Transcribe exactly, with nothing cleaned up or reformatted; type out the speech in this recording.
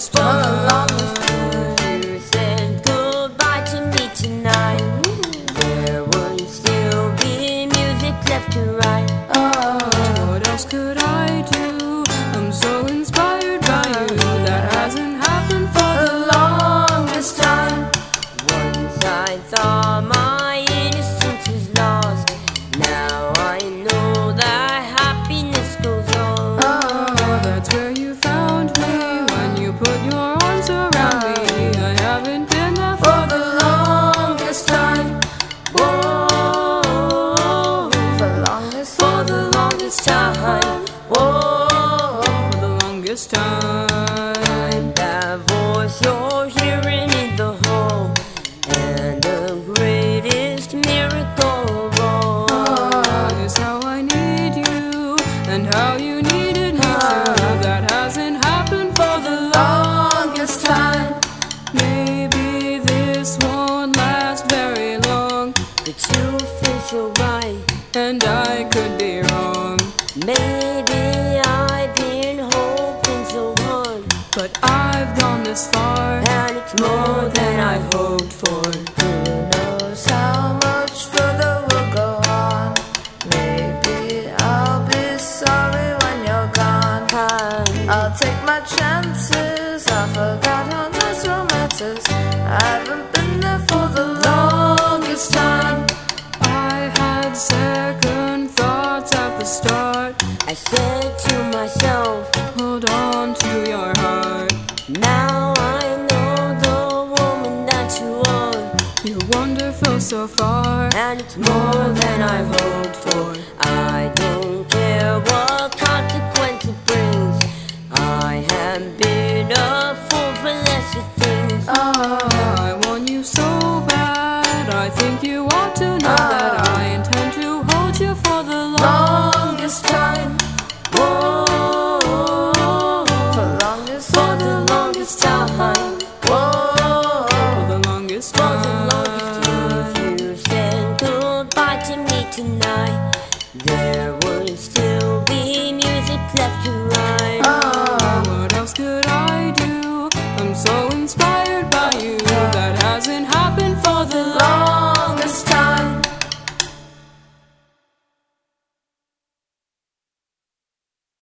longest For the time. longest time. You said goodbye to me tonight. There would still be music left to write. Oh, what else could I do? I'm so inspired by you. That hasn't happened for For the longest time. Once I thought my innocence was lost. Now I know that happiness goes on. Oh, that's where you found me when you put your arms around me. I haven't been there for For the longest time. Whoa, For the longest for the longest time. Whoa, for the longest time. that voice you're hearing in the hall, and the greatest miracle of all. Oh, is how I need you and how you needed me too. That hasn't happened for the longest time. Maybe this won't last very long, But you feel so right. and I could be wrong. Maybe I've been hoping so hard, But I've gone this far, and it's more than I hoped for. Who knows how much further we'll go on? Maybe I'll be sorry when you're gone. I'll take my chances. I forgot how nice romances. I haven't been there for the longest time. I had second thoughts at the start. I said to myself, Hold on to your heart. now I know the woman that you are, You're wonderful so far, and it's more than I hoped for. I don't care what consequence it brings. I have been a fool for lesser things. Oh, I want you so bad. I think you ought to know that I intend to hold you for the Longest time. Whoa, For the longest for the longest time. Whoa. for the longest For the time. longest time. You said goodbye to me tonight. There